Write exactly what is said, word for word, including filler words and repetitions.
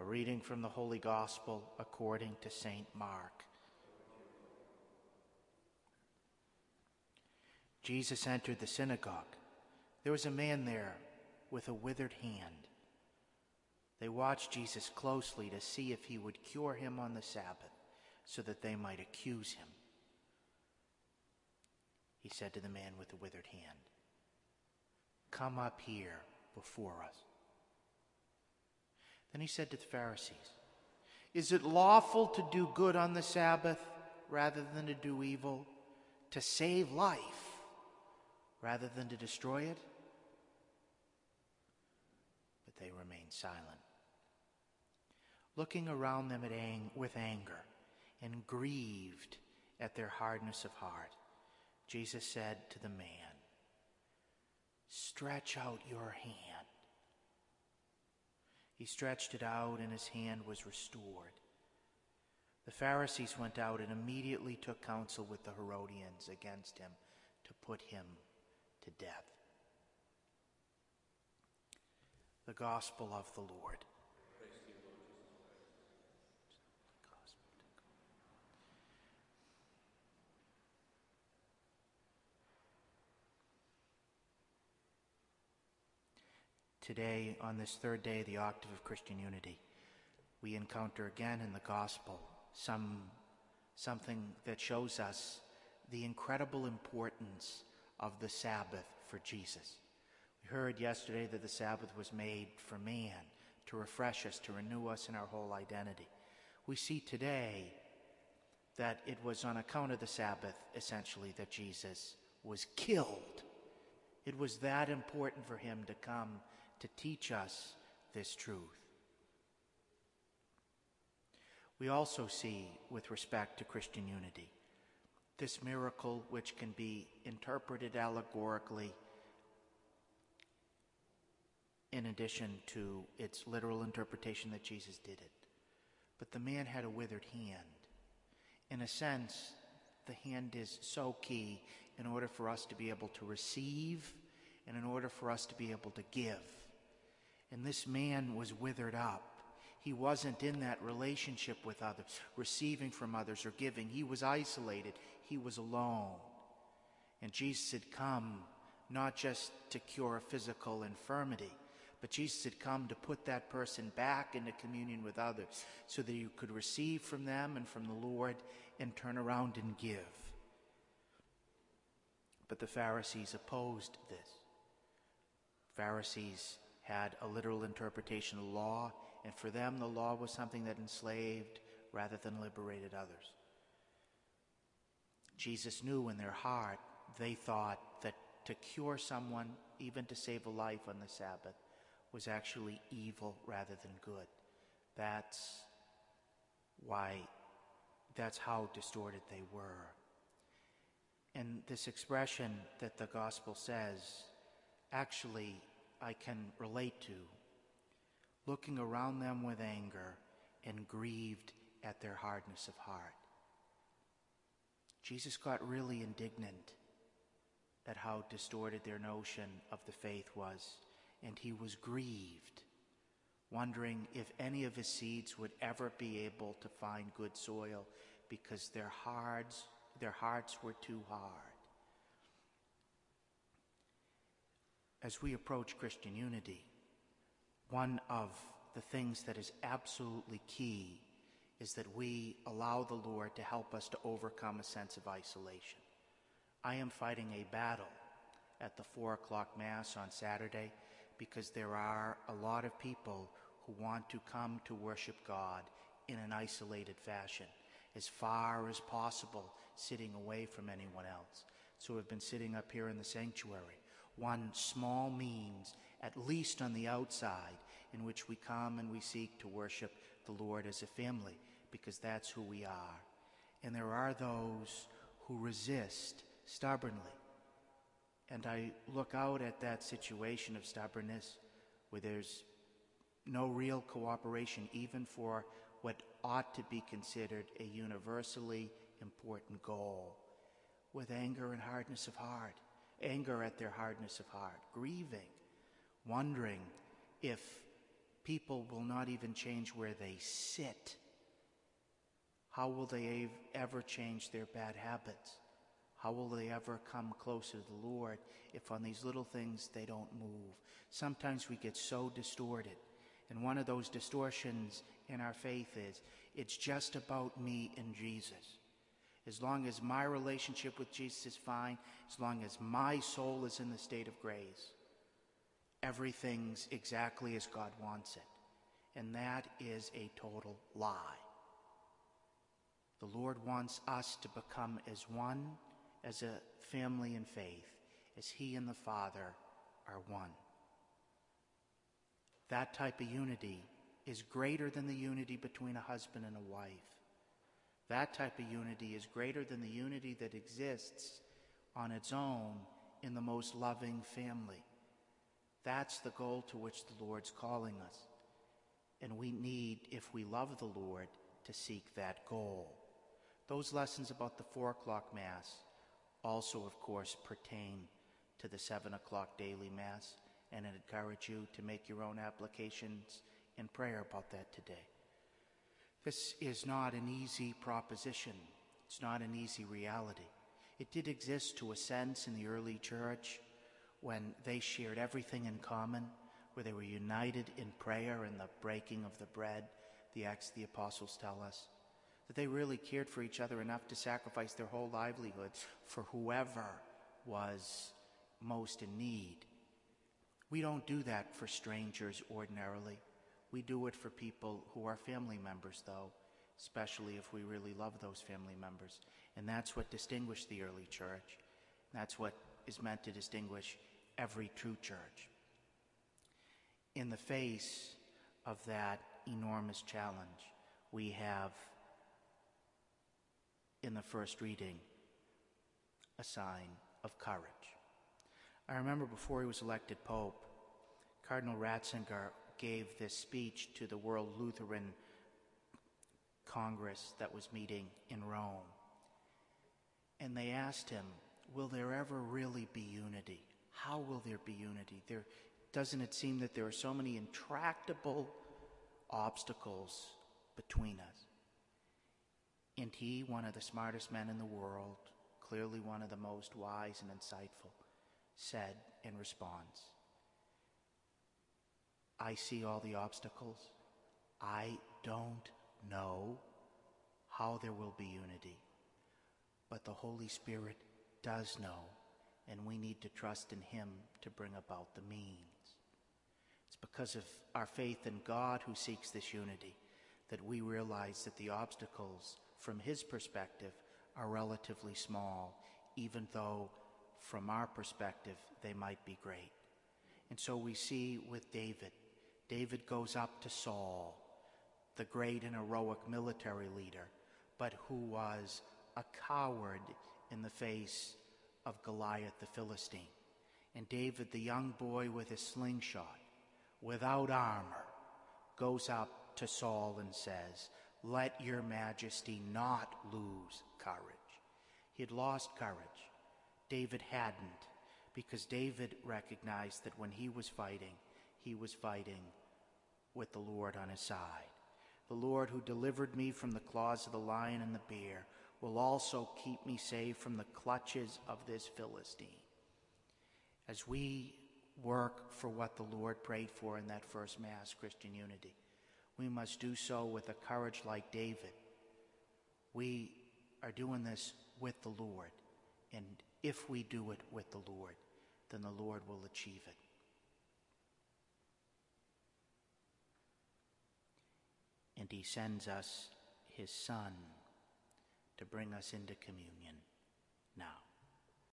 A reading from the Holy Gospel according to Saint Mark. Jesus entered the synagogue. There was a man there with a withered hand. They watched Jesus closely to see if he would cure him on the Sabbath, so that they might accuse him. He said to the man with the withered hand, "Come up here before us." Then he said to the Pharisees, "Is it lawful to do good on the Sabbath rather than to do evil, to save life rather than to destroy it?" But they remained silent, looking around them at ang- with anger and grieved at their hardness of heart. Jesus said to the man, "Stretch out your hand." He stretched it out, and his hand was restored. The Pharisees went out and immediately took counsel with the Herodians against him to put him to death. The Gospel of the Lord. Today, on this third day of the octave of Christian unity, we encounter again in the Gospel some, something that shows us the incredible importance of the Sabbath for Jesus. We heard yesterday that the Sabbath was made for man, to refresh us, to renew us in our whole identity. We see today that it was on account of the Sabbath, essentially, that Jesus was killed. It was that important for him to come to teach us this truth. We also see, with respect to Christian unity, this miracle which can be interpreted allegorically in addition to its literal interpretation that Jesus did it. But the man had a withered hand. In a sense, the hand is so key in order for us to be able to receive and in order for us to be able to give. And this man was withered up. He wasn't in that relationship with others, receiving from others or giving. He was isolated. He was alone. And Jesus had come not just to cure a physical infirmity, but Jesus had come to put that person back into communion with others so that you could receive from them and from the Lord and turn around and give. But the Pharisees opposed this. Pharisees had a literal interpretation of the law, and for them the law was something that enslaved rather than liberated others. Jesus knew in their heart they thought that to cure someone, even to save a life on the Sabbath, was actually evil rather than good. That's why, that's how distorted they were. And this expression that the gospel says, actually, I can relate to, looking around them with anger and grieved at their hardness of heart. Jesus got really indignant at how distorted their notion of the faith was, and he was grieved, wondering if any of his seeds would ever be able to find good soil because their hearts, their hearts were too hard. As we approach Christian unity, one of the things that is absolutely key is that we allow the Lord to help us to overcome a sense of isolation. I am fighting a battle at the four o'clock Mass on Saturday because there are a lot of people who want to come to worship God in an isolated fashion, as far as possible, sitting away from anyone else. So we've been sitting up here in the sanctuary. One small means, at least on the outside, in which we come and we seek to worship the Lord as a family, because that's who we are. And there are those who resist stubbornly. And I look out at that situation of stubbornness where there's no real cooperation, even for what ought to be considered a universally important goal, with anger and hardness of heart. Anger at their hardness of heart, grieving, wondering if People will not even change where they sit. How will they ever change their bad habits? How will they ever come closer to the Lord if on these little things they don't move? Sometimes we get so distorted. And one of those distortions in our faith is, it's just about me and Jesus. As long as my relationship with Jesus is fine, as long as my soul is in the state of grace, everything's exactly as God wants it. And that is a total lie. The Lord wants us to become as one, as a family in faith, as He and the Father are one. That type of unity is greater than the unity between a husband and a wife. That type of unity is greater than the unity that exists on its own in the most loving family. That's the goal to which the Lord's calling us. And we need, if we love the Lord, to seek that goal. Those lessons about the four o'clock Mass also, of course, pertain to the seven o'clock daily Mass, and I encourage you to make your own applications in prayer about that today. This is not an easy proposition. It's not an easy reality. It did exist to a sense in the early church when they shared everything in common, where they were united in prayer and the breaking of the bread, the Acts of the Apostles tell us, that they really cared for each other enough to sacrifice their whole livelihood for whoever was most in need. We don't do that for strangers ordinarily. We do it for people who are family members, though, especially if we really love those family members. And that's what distinguished the early church. That's what is meant to distinguish every true church. In the face of that enormous challenge, we have, in the first reading, a sign of courage. I remember before he was elected Pope, Cardinal Ratzinger gave this speech to the World Lutheran Congress that was meeting in Rome. And they asked him, will there ever really be unity? How will there be unity? There, doesn't it seem that there are so many intractable obstacles between us? And he, one of the smartest men in the world, clearly one of the most wise and insightful, said in response, I see all the obstacles. I don't know how there will be unity, but the Holy Spirit does know, and we need to trust in Him to bring about the means. It's because of our faith in God who seeks this unity that we realize that the obstacles from His perspective are relatively small, even though from our perspective they might be great. And so we see with David, David goes up to Saul, the great and heroic military leader, but who was a coward in the face of Goliath the Philistine. And David, the young boy with his slingshot, without armor, goes up to Saul and says, let your majesty not lose courage. He had lost courage. David hadn't, because David recognized that when he was fighting, he was fighting with the Lord on his side. The Lord who delivered me from the claws of the lion and the bear will also keep me safe from the clutches of this Philistine. As we work for what the Lord prayed for in that first Mass, Christian unity, we must do so with a courage like David. We are doing this with the Lord, and if we do it with the Lord, then the Lord will achieve it. And He sends us His Son to bring us into communion now.